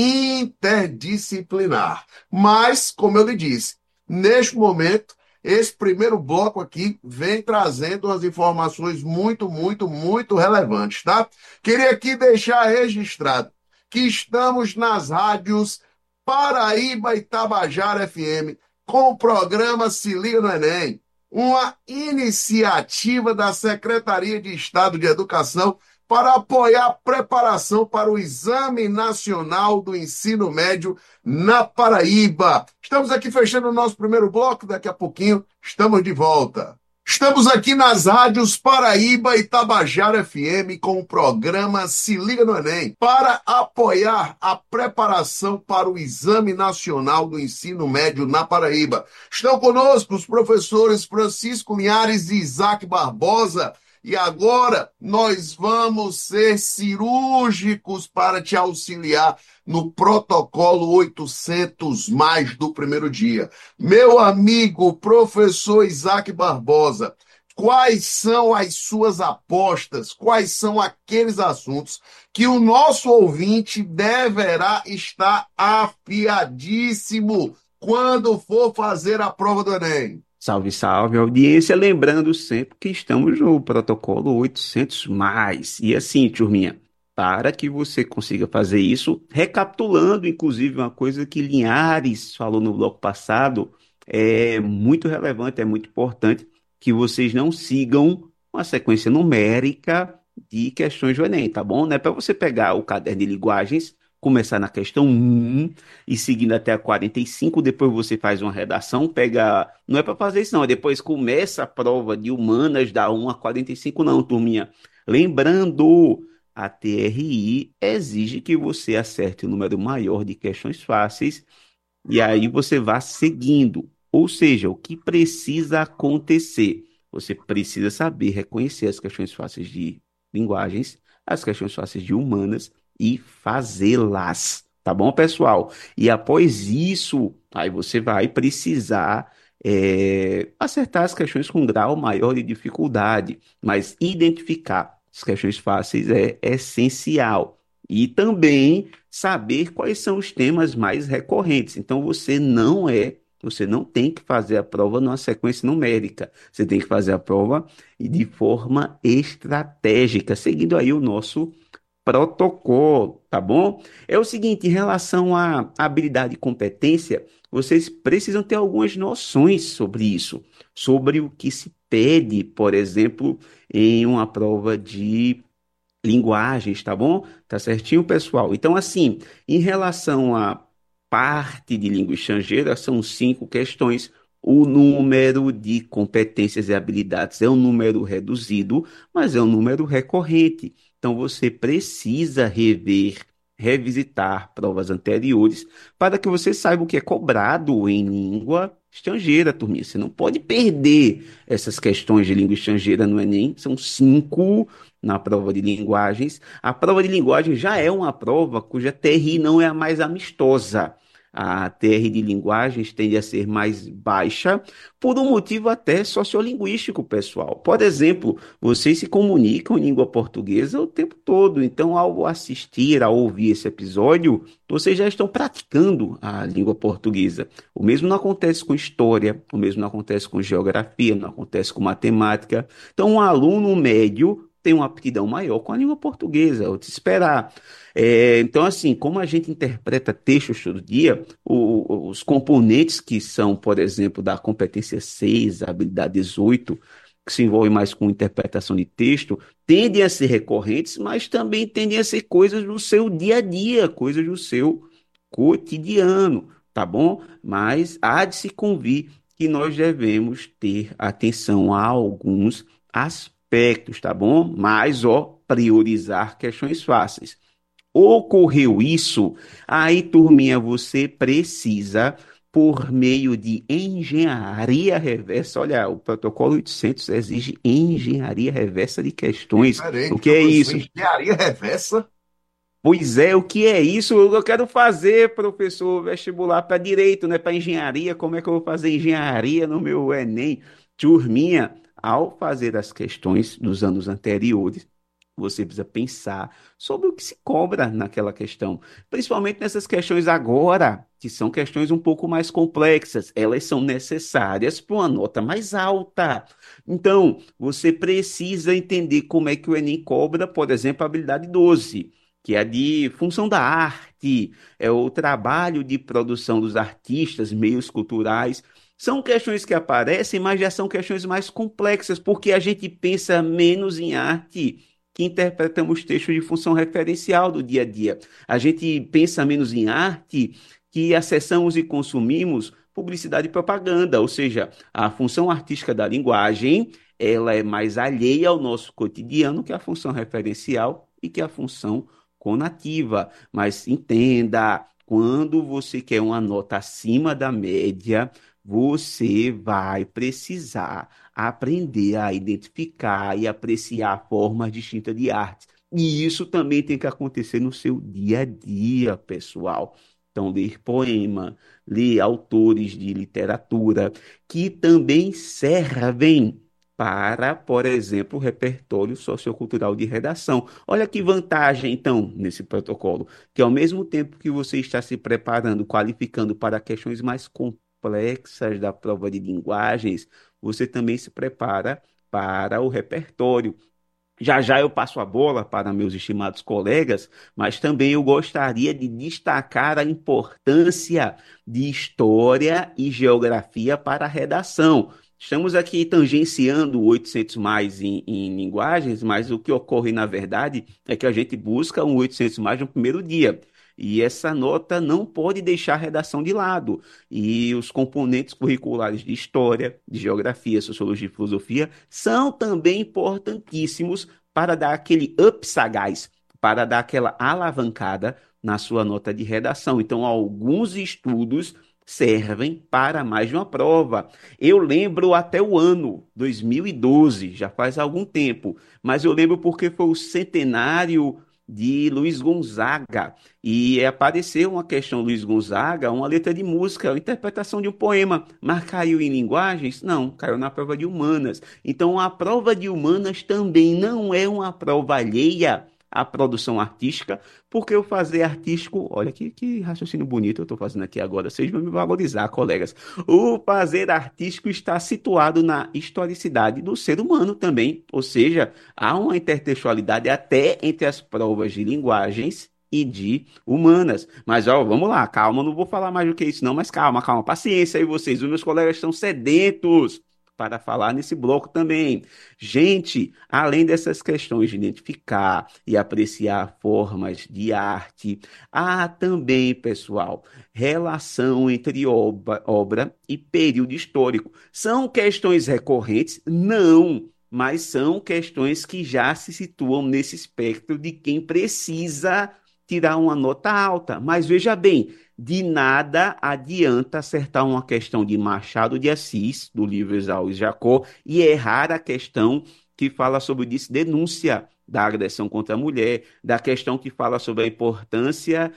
O: interdisciplinar. Mas, como eu lhe disse, neste momento, esse primeiro bloco aqui vem trazendo umas informações muito, muito, muito relevantes, tá? Queria aqui deixar registrado que estamos nas rádios Paraíba e Tabajara F M com o programa Se Liga no Enem, uma iniciativa da Secretaria de Estado de Educação para apoiar a preparação para o Exame Nacional do Ensino Médio na Paraíba. Estamos aqui fechando o nosso primeiro bloco, daqui a pouquinho estamos de volta. Estamos aqui nas rádios Paraíba e Tabajara F M com o programa Se Liga no Enem para apoiar a preparação para o Exame Nacional do Ensino Médio na Paraíba. Estão conosco os professores Francisco Linhares e Isaac Barbosa. E agora nós vamos ser cirúrgicos para te auxiliar no protocolo oitocentos mais do primeiro dia. Meu amigo professor Isaac Barbosa, quais são as suas apostas? Quais são aqueles assuntos que o nosso ouvinte deverá estar afiadíssimo quando for fazer a prova do Enem?
P: Salve, salve, audiência. Lembrando sempre que estamos no protocolo oitocentos mais. E assim, turminha, para que você consiga fazer isso, recapitulando, inclusive, uma coisa que Linhares falou no bloco passado, é muito relevante, é muito importante que vocês não sigam uma sequência numérica de questões do Enem, tá bom? Não é para você pegar o caderno de linguagens, começar na questão um e seguindo até a quarenta e cinco, depois você faz uma redação, pega... Não é para fazer isso não, é depois começa a prova de humanas da um a quarenta e cinco não, turminha. Lembrando, a T R I exige que você acerte o número maior de questões fáceis e aí você vá seguindo. Ou seja, o que precisa acontecer? Você precisa saber reconhecer as questões fáceis de linguagens, as questões fáceis de humanas e fazê-las. Tá bom, pessoal? E após isso, aí você vai precisar é, acertar as questões com grau maior de dificuldade, mas identificar as questões fáceis é essencial. E também saber quais são os temas mais recorrentes. Então, você não é, você não tem que fazer a prova numa sequência numérica. Você tem que fazer a prova de forma estratégica, seguindo aí o nosso protocolo, tá bom? É o seguinte, em relação à habilidade e competência, vocês precisam ter algumas noções sobre isso, sobre o que se pede, por exemplo, em uma prova de linguagens, tá bom? Tá certinho, pessoal? Então, assim, em relação à parte de língua estrangeira, são cinco questões. O número de competências e habilidades é um número reduzido, mas é um número recorrente. Então, você precisa rever, revisitar provas anteriores para que você saiba o que é cobrado em língua estrangeira, turminha. Você não pode perder essas questões de língua estrangeira no Enem. São cinco na prova de linguagens. A prova de linguagens já é uma prova cuja T R I não é a mais amistosa. A T R de linguagens tende a ser mais baixa por um motivo até sociolinguístico, pessoal. Por exemplo, vocês se comunicam em língua portuguesa o tempo todo, então ao assistir, ao ouvir esse episódio, vocês já estão praticando a língua portuguesa. O mesmo não acontece com história, o mesmo não acontece com geografia, não acontece com matemática. Então, um aluno médio tem uma aptidão maior com a língua portuguesa, é o de se esperar. É, então, assim, como a gente interpreta textos todo dia, o, os componentes que são, por exemplo, da competência seis, a habilidade dezoito, que se envolve mais com interpretação de texto, tendem a ser recorrentes, mas também tendem a ser coisas do seu dia a dia, coisas do seu cotidiano, tá bom? Mas há de se convir que nós devemos ter atenção a alguns aspectos. aspectos, tá bom? Mas, ó, priorizar questões fáceis. Ocorreu isso, aí, turminha, você precisa, por meio de engenharia reversa, olha, o protocolo oitocentos exige engenharia reversa de questões.
O: Peraí,
P: o que é isso?
O: Engenharia reversa?
P: Pois é, o que é isso? Eu quero fazer, professor, vestibular para direito, né? Para engenharia, como é que eu vou fazer engenharia no meu Enem? Turminha, ao fazer as questões dos anos anteriores, você precisa pensar sobre o que se cobra naquela questão, principalmente nessas questões agora, que são questões um pouco mais complexas. Elas são necessárias para uma nota mais alta. Então, você precisa entender como é que o Enem cobra, por exemplo, a habilidade doze, que é a de função da arte, é o trabalho de produção dos artistas, meios culturais. São questões que aparecem, mas já são questões mais complexas, porque a gente pensa menos em arte que interpretamos textos de função referencial do dia a dia. A gente pensa menos em arte que acessamos e consumimos publicidade e propaganda, ou seja, a função artística da linguagem, ela é mais alheia ao nosso cotidiano que a função referencial e que a função conativa. Mas entenda, quando você quer uma nota acima da média, você vai precisar aprender a identificar e apreciar formas distintas de arte. E isso também tem que acontecer no seu dia a dia, pessoal. Então, ler poema, ler autores de literatura, que também servem para, por exemplo, o repertório sociocultural de redação. Olha que vantagem, então, nesse protocolo, que ao mesmo tempo que você está se preparando, qualificando para questões mais complexas, complexas da prova de linguagens, você também se prepara para o repertório. Já já eu passo a bola para meus estimados colegas, mas também eu gostaria de destacar a importância de história e geografia para a redação. Estamos aqui tangenciando o oitocentos mais em, em linguagens, mas o que ocorre, na verdade, é que a gente busca um oitocentos mais no primeiro dia. E essa nota não pode deixar a redação de lado. E os componentes curriculares de história, de geografia, sociologia e filosofia são também importantíssimos para dar aquele up sagaz, para dar aquela alavancada na sua nota de redação. Então, alguns estudos servem para mais de uma prova. Eu lembro até o ano dois mil e doze, já faz algum tempo, mas eu lembro porque foi o centenário de Luiz Gonzaga, e apareceu uma questão Luiz Gonzaga, uma letra de música, uma interpretação de um poema, mas caiu em linguagens? Não, caiu na prova de humanas. Então, a prova de humanas também não é uma prova alheia à produção artística, porque o fazer artístico, olha que, que raciocínio bonito eu estou fazendo aqui agora, vocês vão me valorizar, colegas. O fazer artístico está situado na historicidade do ser humano também, ou seja, há uma intertextualidade até entre as provas de linguagens e de humanas. Mas, ó, vamos lá, calma, não vou falar mais do que isso não, mas calma, calma, paciência aí vocês, os meus colegas estão sedentos para falar nesse bloco também. Gente, além dessas questões de identificar e apreciar formas de arte, há também, pessoal, relação entre obra, obra e período histórico. São questões recorrentes? Não, mas são questões que já se situam nesse espectro de quem precisa tirar uma nota alta. Mas veja bem, de nada adianta acertar uma questão de Machado de Assis, do livro Esaú e Jacó, e errar a questão que fala sobre denúncia da agressão contra a mulher, da questão que fala sobre a importância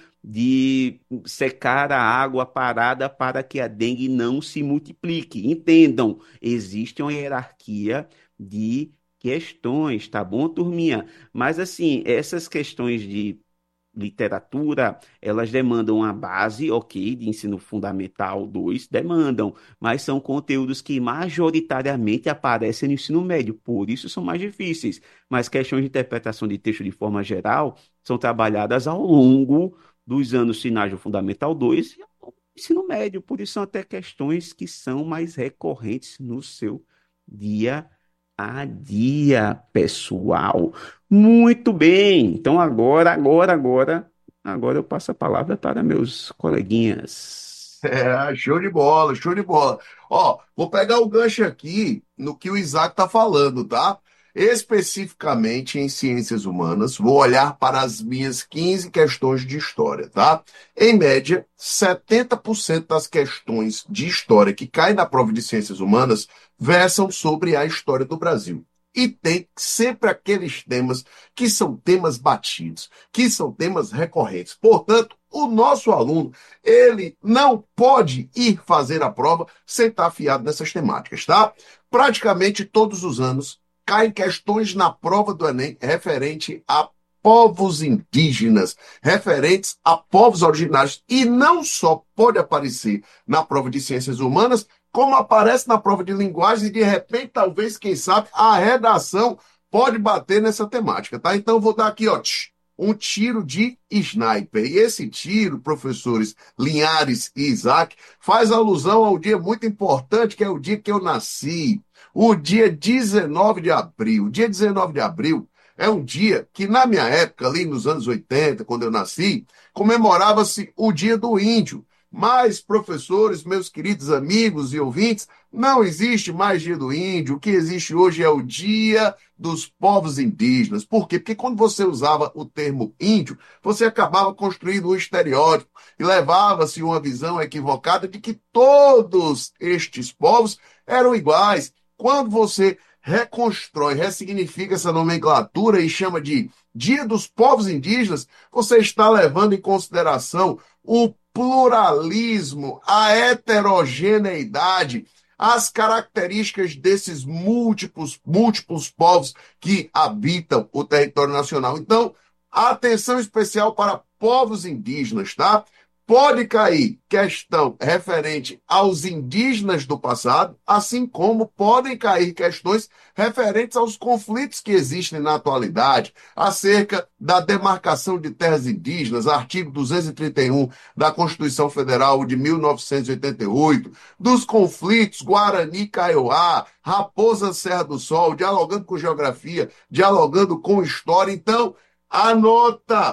P: de secar a água parada para que a dengue não se multiplique. Entendam, existe uma hierarquia de questões, tá bom, turminha? Mas, assim, essas questões de literatura, elas demandam a base, ok, de ensino fundamental dois, demandam, mas são conteúdos que majoritariamente aparecem no ensino médio, por isso são mais difíceis. Mas questões de interpretação de texto de forma geral são trabalhadas ao longo dos anos finais do Fundamental dois e ao longo do ensino médio, por isso são até questões que são mais recorrentes no seu dia a dia, pessoal. Muito bem. Então agora, agora, agora, agora eu passo a palavra para meus coleguinhas.
O: É, show de bola, show de bola. Ó, vou pegar o gancho aqui no que o Isaac tá falando, tá? Especificamente em ciências humanas, vou olhar para as minhas quinze questões de história, tá? Em média, setenta por cento das questões de história que caem na prova de ciências humanas versam sobre a história do Brasil. E tem sempre aqueles temas que são temas batidos, que são temas recorrentes. Portanto, o nosso aluno, ele não pode ir fazer a prova sem estar afiado nessas temáticas, tá? Praticamente todos os anos, caem questões na prova do Enem referente a povos indígenas, referentes a povos originários. E não só pode aparecer na prova de ciências humanas, como aparece na prova de linguagem e, de repente, talvez, quem sabe, a redação pode bater nessa temática, tá? Então, eu vou dar aqui, ó, um tiro de sniper. E esse tiro, professores Linhares e Isaac, faz alusão ao dia muito importante, que é o dia que eu nasci, o dia dezenove de abril. O dia dezenove de abril é um dia que, na minha época, ali nos anos oitenta, quando eu nasci, comemorava-se o Dia do Índio. Mas, professores, meus queridos amigos e ouvintes, não existe mais Dia do Índio. O que existe hoje é o Dia dos Povos Indígenas. Por quê? Porque quando você usava o termo índio, você acabava construindo um estereótipo e levava-se uma visão equivocada de que todos estes povos eram iguais. Quando você reconstrói, ressignifica essa nomenclatura e chama de Dia dos Povos Indígenas, você está levando em consideração o pluralismo, a heterogeneidade, as características desses múltiplos, múltiplos povos que habitam o território nacional. Então, atenção especial para povos indígenas, tá? Pode cair questão referente aos indígenas do passado, assim como podem cair questões referentes aos conflitos que existem na atualidade, acerca da demarcação de terras indígenas, artigo duzentos e trinta e um da Constituição Federal de mil novecentos e oitenta e oito, dos conflitos Guarani-Kaiowá, Raposa Serra do Sol, dialogando com geografia, dialogando com história. Então, anota!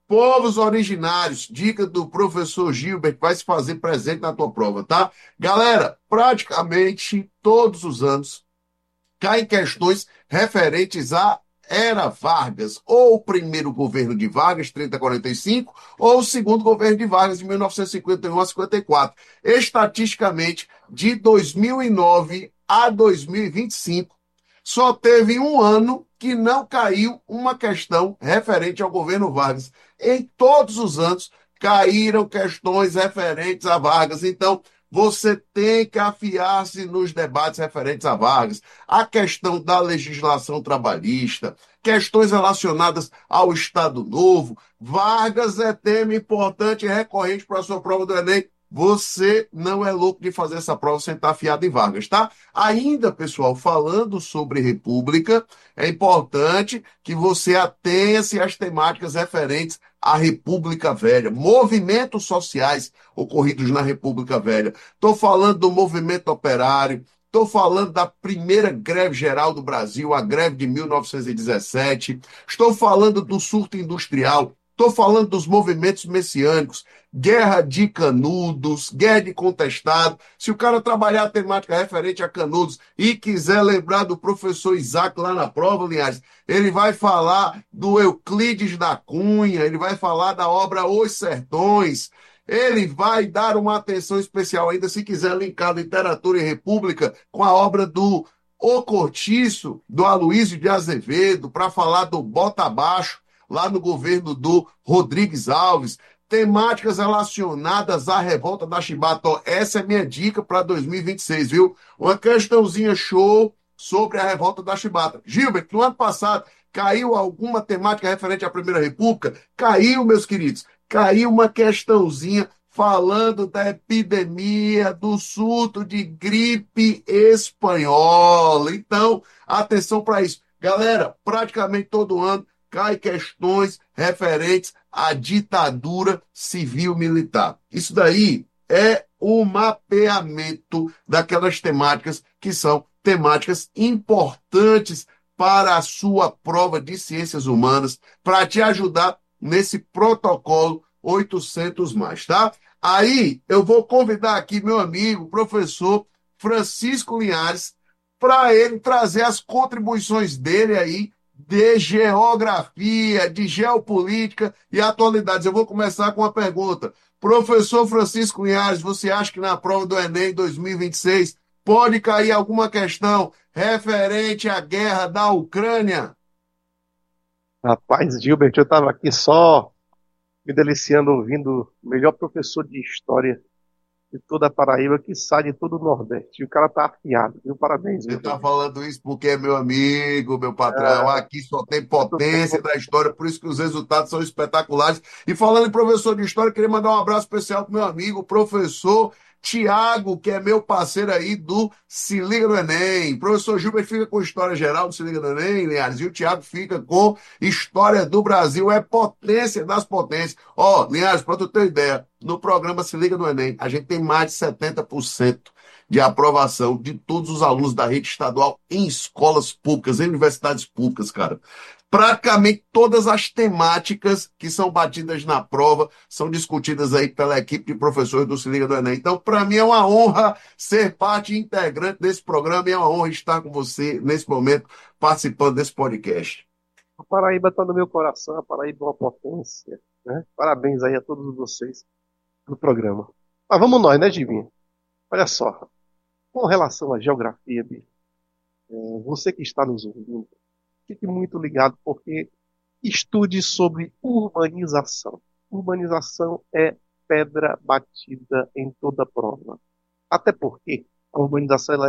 O: Povos originários, dica do professor Gilbert, vai se fazer presente na tua prova, tá? Galera, praticamente todos os anos caem questões referentes à Era Vargas, ou o primeiro governo de Vargas, trinta a quarenta e cinco, ou o segundo governo de Vargas, de mil novecentos e cinquenta e um a cinquenta e quatro. Estatisticamente, de dois mil e nove a dois mil e vinte e cinco, só teve um ano que não caiu uma questão referente ao governo Vargas. Em todos os anos, caíram questões referentes a Vargas. Então, você tem que afiar-se nos debates referentes a Vargas. A questão da legislação trabalhista, questões relacionadas ao Estado Novo. Vargas é tema importante e recorrente para a sua prova do Enem. Você não é louco de fazer essa prova sem estar afiado em Vargas, tá? Ainda, pessoal, falando sobre República, é importante que você atenha-se às temáticas referentes à República Velha, movimentos sociais ocorridos na República Velha. Estou falando do movimento operário, estou falando da primeira greve geral do Brasil, a greve de mil novecentos e dezessete, estou falando do surto industrial, estou falando dos movimentos messiânicos, guerra de Canudos, guerra de Contestado. Se o cara trabalhar a temática referente a Canudos e quiser lembrar do professor Isaac lá na prova, Linhares, ele vai falar do Euclides da Cunha, ele vai falar da obra Os Sertões, ele vai dar uma atenção especial ainda, se quiser linkar literatura e república, com a obra do O Cortiço, do Aloysio de Azevedo, para falar do Bota Abaixo, lá no governo do Rodrigues Alves, temáticas relacionadas à revolta da Chibata. Essa é minha dica para dois mil e vinte e seis, viu? Uma questãozinha show sobre a revolta da Chibata. Gilbert, no ano passado, caiu alguma temática referente à Primeira República? Caiu, meus queridos. Caiu uma questãozinha falando da epidemia do surto de gripe espanhola. Então, atenção para isso. Galera, praticamente todo ano cai questões referentes à ditadura civil-militar. Isso daí é o mapeamento daquelas temáticas que são temáticas importantes para a sua prova de ciências humanas, para te ajudar nesse protocolo oitocentos mais, tá? Aí eu vou convidar aqui meu amigo, professor Francisco Linhares, para ele trazer as contribuições dele aí de geografia, de geopolítica e atualidades. Eu vou começar com uma pergunta. Professor Francisco Linhares, você acha que na prova do Enem dois mil e vinte e seis pode cair alguma questão referente à guerra da Ucrânia?
L: Rapaz, Gilbert, eu estava aqui só me deliciando ouvindo o melhor professor de história de toda a Paraíba, que sai de todo o Nordeste. E o cara tá afiado, viu? Parabéns.
O: Você está falando isso porque é meu amigo, meu patrão. É. Aqui só tem potência da história, por isso que os resultados são espetaculares. E falando em professor de história, queria mandar um abraço especial pro meu amigo, professor Tiago, que é meu parceiro aí do Se Liga no Enem. Professor Gilbert fica com História Geral do Se Liga no Enem, Linhares, e o Tiago fica com História do Brasil. É potência das potências. Ó, oh, Linhares, para tu ter ideia, no programa Se Liga no Enem, a gente tem mais de setenta por cento de aprovação de todos os alunos da rede estadual em escolas públicas, em universidades públicas, cara. Praticamente todas as temáticas que são batidas na prova são discutidas aí pela equipe de professores do Se Liga do Enem. Então, para mim é uma honra ser parte integrante desse programa e é uma honra estar com você nesse momento, participando desse podcast.
L: A Paraíba está no meu coração, a Paraíba é uma potência, né? Parabéns aí a todos vocês no programa. Mas vamos nós, né, Divinha? Olha só, com relação à geografia, Bi, é, você que está nos ouvindo, fique muito ligado, porque estude sobre urbanização. Urbanização é pedra batida em toda prova. Até porque a urbanização ela